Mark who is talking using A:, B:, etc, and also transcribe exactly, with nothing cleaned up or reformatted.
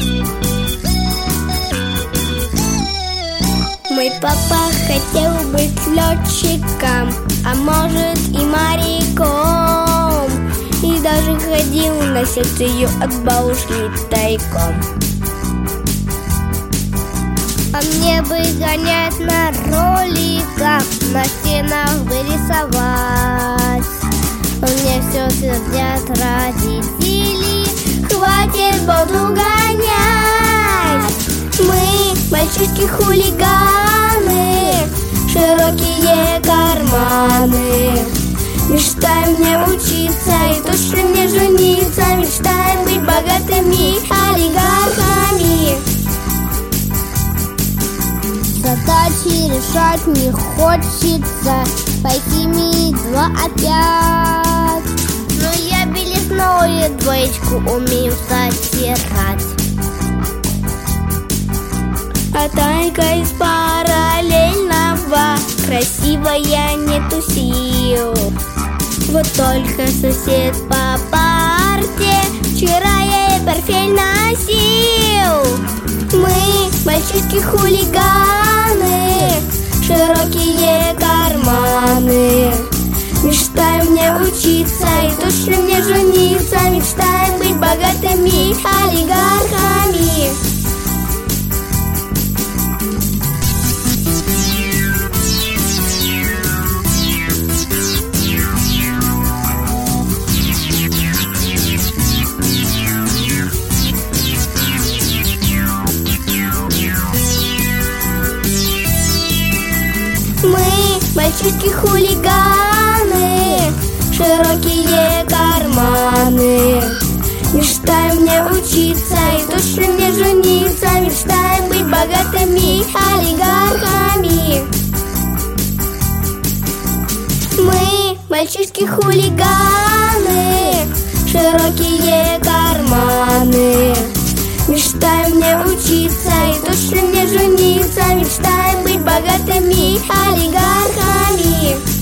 A: Мой папа хотел быть летчиком, а может и моряком, и даже ходил на секцию от бабушки тайком. А мне бы гонять на роликах, на стенах бы рисовать. Но мне все твердят родители: хватит болту гонять. Мы мальчишки-хулиганы, широкие карманы. Мечтаем не учиться и точно не жениться. Мечтаем быть богатыми олигархами. Задачи решать не хочется, пойти ми два опять. Но я белизной двоечку умею стирать. А Танька из параллельного красивая не тусил. Вот только сосед по парте вчера ей портфель носил. Мы мальчишки-хулиганы, широкие карманы. Мечтаем не учиться и точно не жениться. Мечтаем быть богатыми олигархами. Мы мальчишки-хулиганы, широкие карманы. Мечтаем не учиться и точно не жениться. Мечтаем быть богатыми олигархами. Мы мальчишки-хулиганы, широкие карманы. Мечтаем не учиться и точно не жениться. Мечтаем быть богатыми олигархами.